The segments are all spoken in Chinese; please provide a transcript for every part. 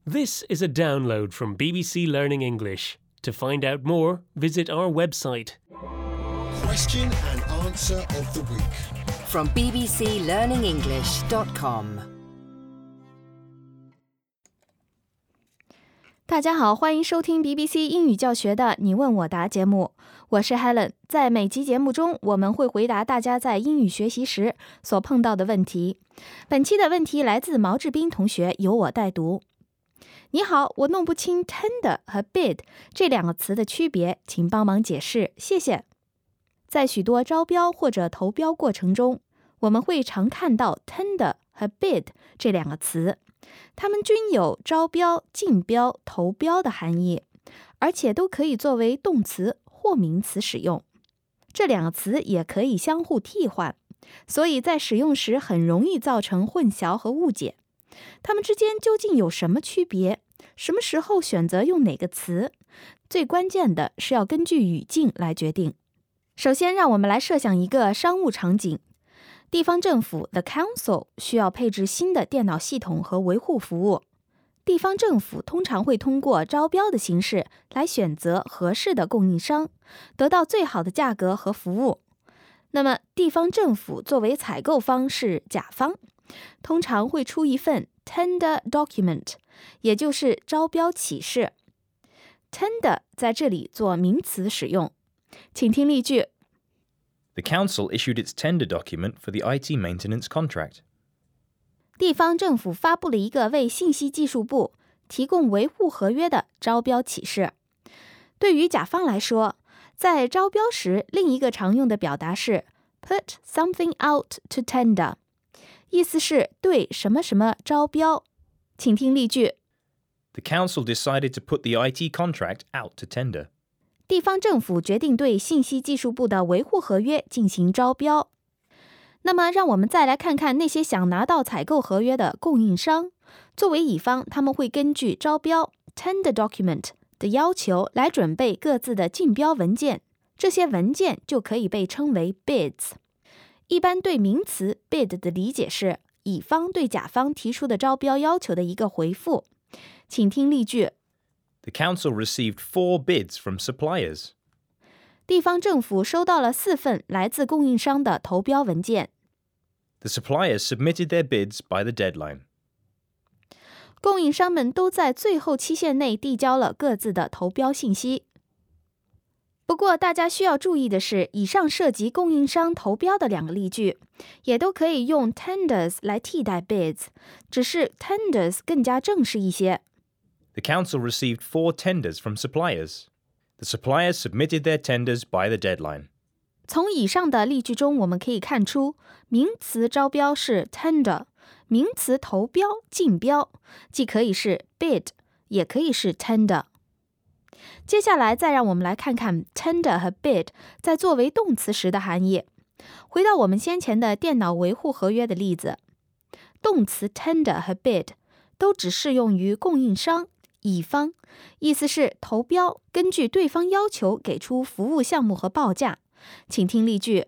This is a download from BBC Learning English. To find out more, visit our website. Question and answer of the week. From bbclearningenglish.com. 大家好，欢迎收听 BBC 英语教学的你问我答节目，我是 Helen。 在每集节目中，我们会回答大家在英语学习时所碰到的问题。本期的问题来自毛志斌同学，由我代读。你好，我弄不清 tender 和 bid 这两个词的区别，请帮忙解释，谢谢。在许多招标或者投标过程中，我们会常看到 tender 和 bid 这两个词，它们均有招标、竞标、投标的含义，而且都可以作为动词或名词使用。这两个词也可以相互替换，所以在使用时很容易造成混淆和误解。它们之间究竟有什么区别？什么时候选择用哪个词？最关键的是要根据语境来决定。首先，让我们来设想一个商务场景。地方政府 The Council 需要配置新的电脑系统和维护服务。地方政府通常会通过招标的形式来选择合适的供应商，得到最好的价格和服务。那么，地方政府作为采购方是甲方，通常会出一份 tender document， 也就是招标启事。tender 在这里做名词使用，请听例句。 The council issued its tender document for the IT maintenance contract. 地方政府发布了一个为信息技术部提供维护合约的招标启事。对于甲方来说，在招标时，另一个常用的表达是 put something out to tender， 意思是对什么什么招标。请听例句。 The council decided to put the IT contract out to tender. 地方政府决定对信息技术部的维护合约进行招标。那么，让我们再来看看那些想拿到采购合约的供应商。作为乙方，他们会根据招标 tender document 的要求来准备各自的竞标文件，这些文件就可以被称为 bids。一般对名词 bid 的理解是乙方对甲方提出的招标要求的一个回复。请听例句。 The council received 4 bids from suppliers. 地方政府收到了4份来自供应商的投标文件。 The suppliers submitted their bids by the deadline. 供应商们都在最后期限内递交了各自的投标信息。不过，大家需要注意的是，以上涉及供应商投标的两个例句，也都可以用 tenders 来替代 bids， 只是 tenders 更加正式一些。 The council received 4 tenders from suppliers. The suppliers submitted their tenders by the deadline. 从以上的例句中，我们可以看出，名词招标是 tender， 名词投标、竞标，既可以是 bid， 也可以是 tender。接下来，再让我们来看看 tender 和 bid 在作为动词时的含义。回到我们先前的电脑维护合约的例子，动词 tender 和 bid 都只适用于供应商乙方，意思是投标，根据对方要求给出服务项目和报价。请听例句。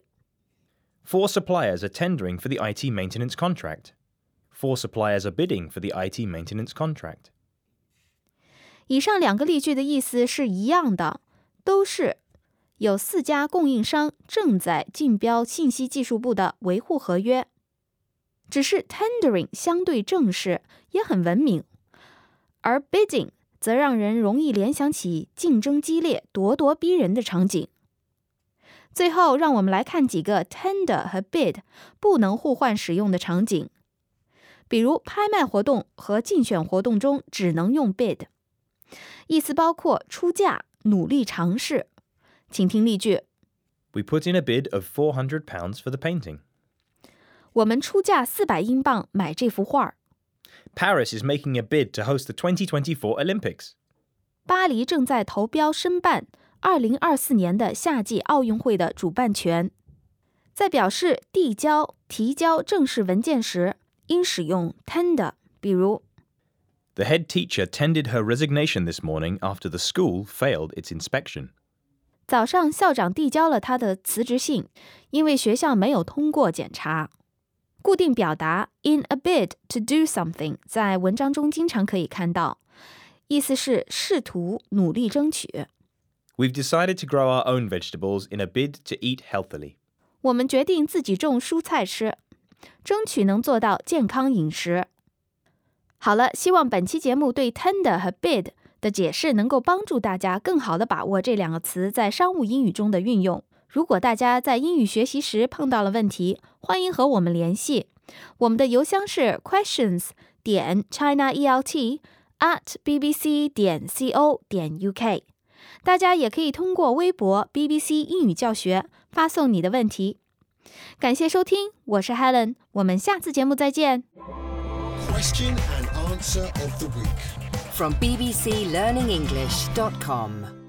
4 suppliers are tendering for the IT maintenance contract. 4 suppliers are bidding for the IT maintenance contract. 以上两个例句的意思是一样的，都是有4家供应商正在竞标信息技术部的维护合约。只是 tendering 相对正式，也很文明，而 bidding 则让人容易联想起竞争激烈、咄咄逼人的场景。最后，让我们来看几个 tender 和 bid 不能互换使用的场景，比如拍卖活动和竞选活动中只能用 bid， 意思包括出价、努力尝试。请听例句。 We put in a bid of £400 for the painting. 我们出价400英镑买这幅画。 Paris is making a bid to host the 2024 Olympics. 巴黎正在投标申办2024年的夏季奥运会的主办权。在表示递交、提交正式文件时，应使用 tender， 比如 The head teacher tendered her resignation this morning after the school failed its inspection. 早上校长递交了他的辞职信，因为学校没有通过检查。固定表达 in a bid to do something 在文章中经常可以看到， 意思是试图、努力争取。 We've decided to grow our own vegetables in a bid to eat healthily. 我们决定自己种蔬菜吃，争取能做到健康饮食。好了，希望本期节目对 tender 和 bid 的解释能够帮助大家更好地把握这两个词在商务英语中的运用。如果大家在英语学习时碰到了问题，欢迎和我们联系。我们的邮箱是 questions.chinaelt@bbc.co.uk。大家也可以通过微博 BBC 英语教学发送你的问题。感谢收听，我是 Helen， 我们下次节目再见。 Question and answer of the week. From bbclearningenglish.com